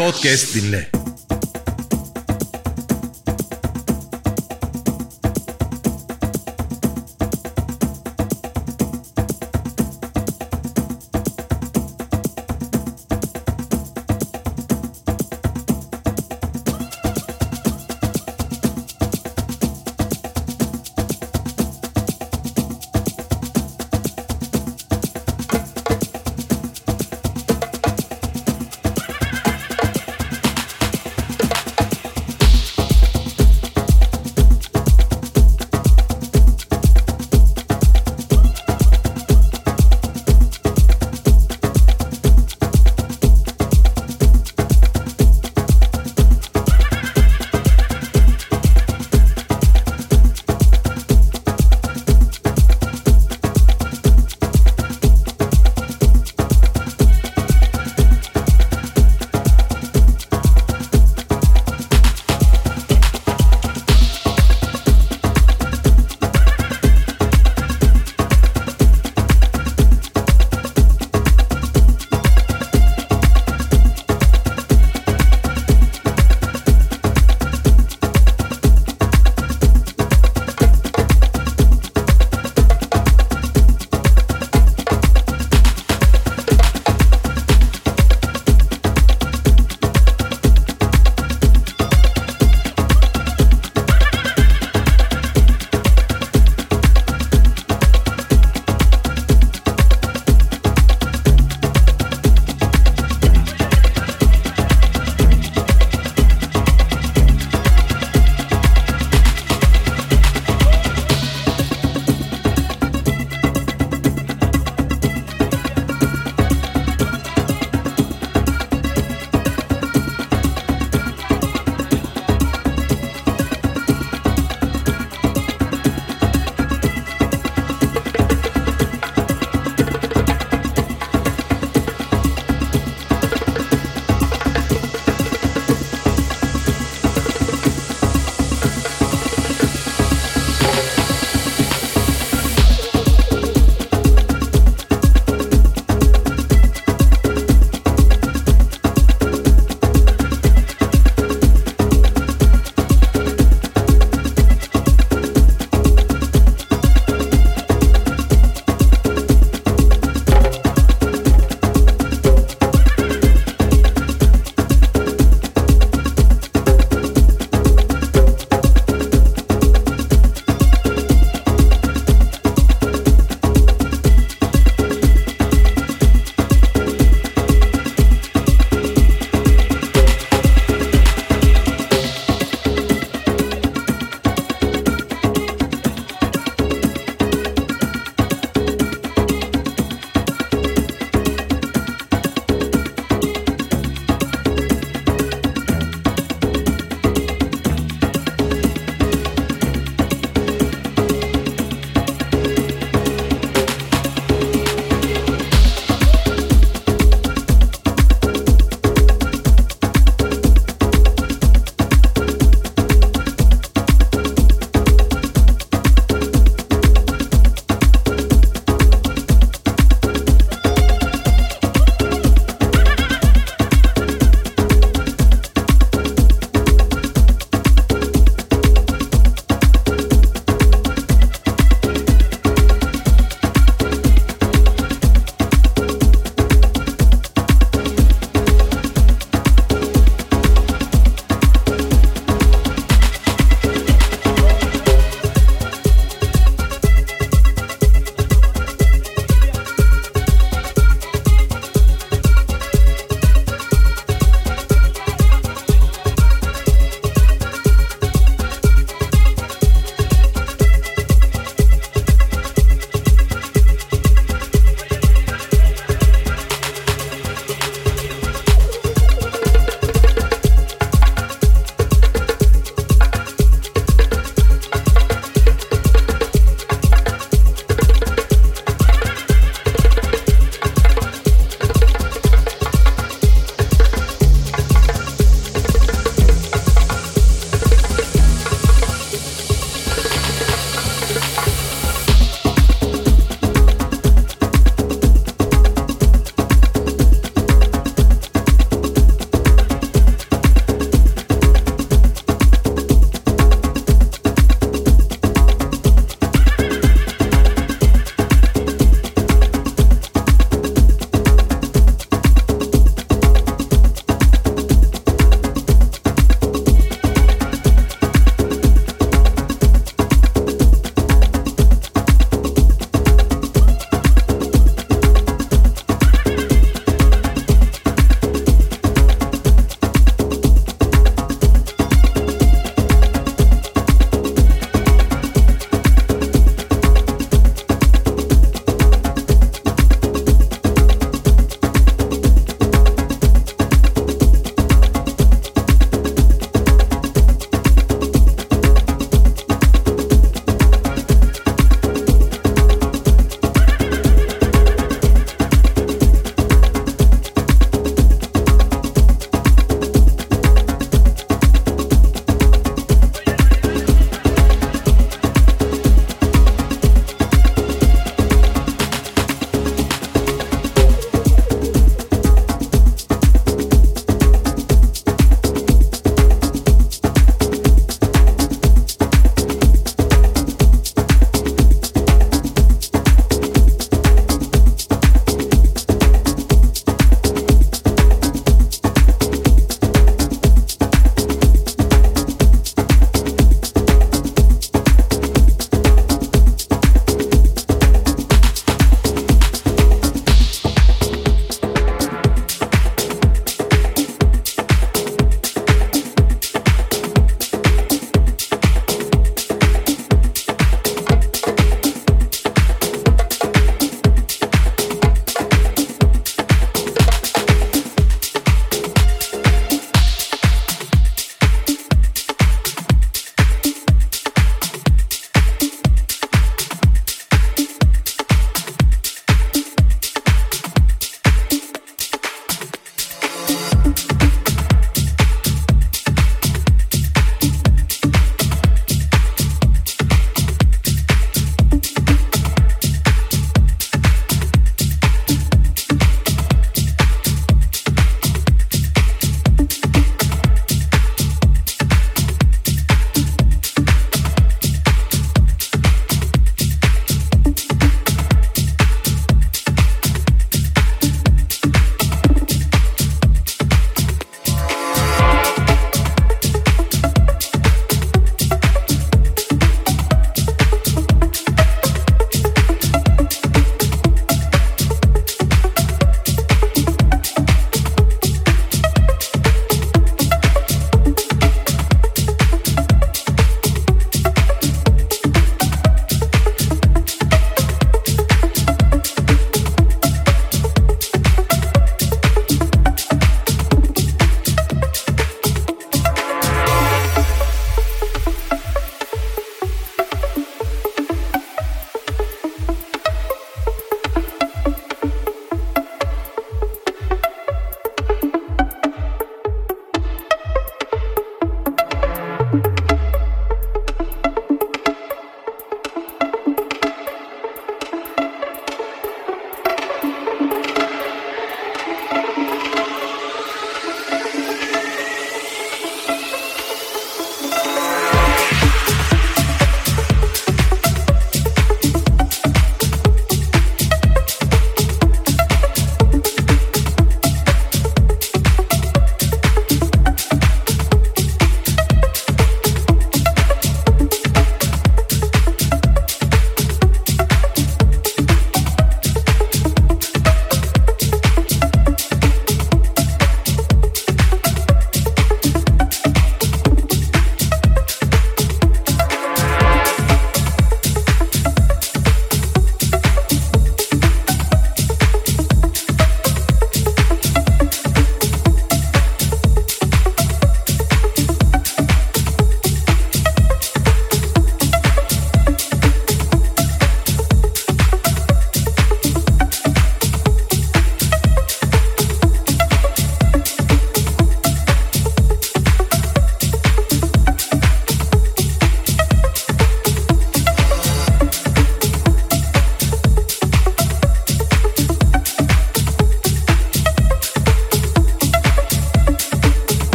Podcast dinle.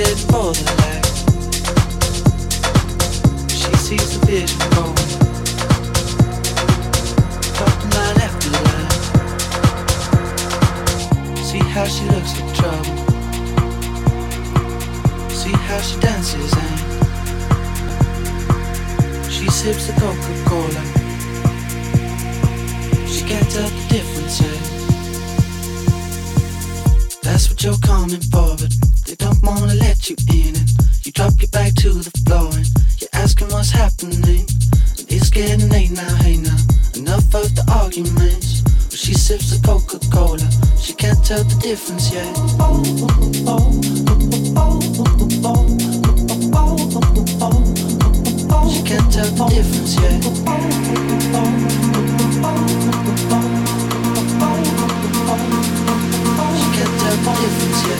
heading for the light. She sees the vision going, dropping line after line. See how she looks like trouble. See how she dances and she sips the Coca-Cola. She can't tell the difference yet. That's what you're coming for, but they don't wanna let you in. And you drop your back to the floor and you're asking what's happening. And it's getting late now, hey now, enough of the arguments. But she sips the Coca-Cola, she can't tell the difference yet. She can't tell the difference yet. She can't tell the difference yet.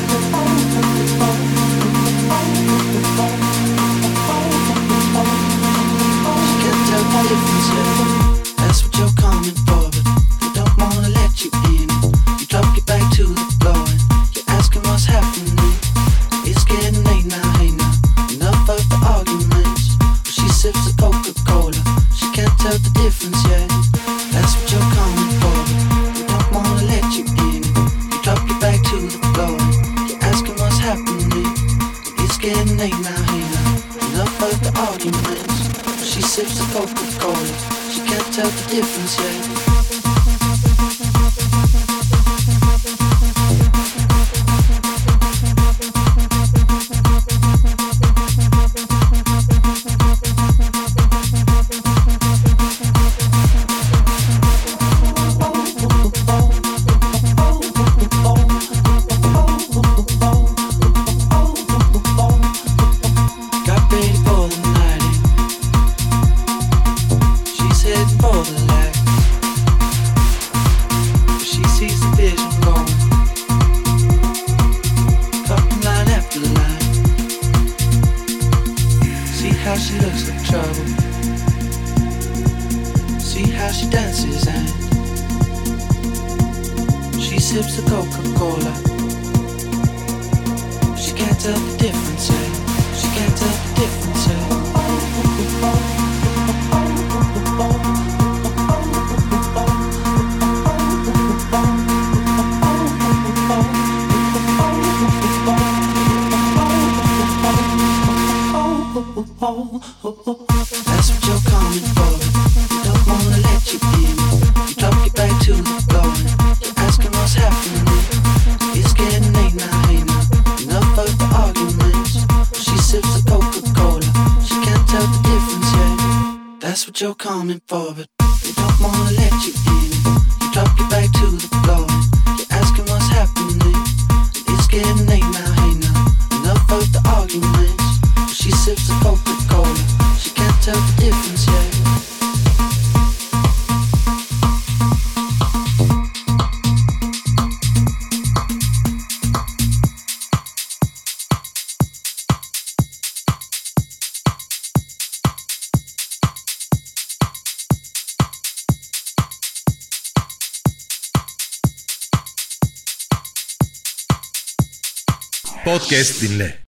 She can't tell the difference yet. That's what you're coming for, but they don't wanna let you in. You drop your back to the floor and you're asking what's happening. It's getting late now, hey now, enough of the arguments. But she sips the Coca-Cola, she can't tell the difference yet. That's what you're coming for, but they don't wanna let you in. You drop your back to the floor and you're asking what's happening. It's getting late now, hey now, enough of the arguments. But she sips the Coca-Cola, she can't tell the difference yet. Got ready for the night in. She's heading for the light. She sees the vision going, dropping line after line. See how she looks like trouble. See how she dances and she sips the Coca-Cola. She can't tell the difference yet. She can't tell the difference yet. That's what you're coming for, but they don't wanna let you in. You drop your back to the floor and you're asking what's happening. It's getting late now, hey now, enough of the arguments. She sips the Coca-Cola, she can't tell the difference yet. That's what you're coming for, but they don't wanna let you in. You drop your back to the floor and you're asking what's happening. It's getting late now, hey now, enough of the arguments. She sips the Coca-Cola, she can't tell the difference yet. Podcast dinle.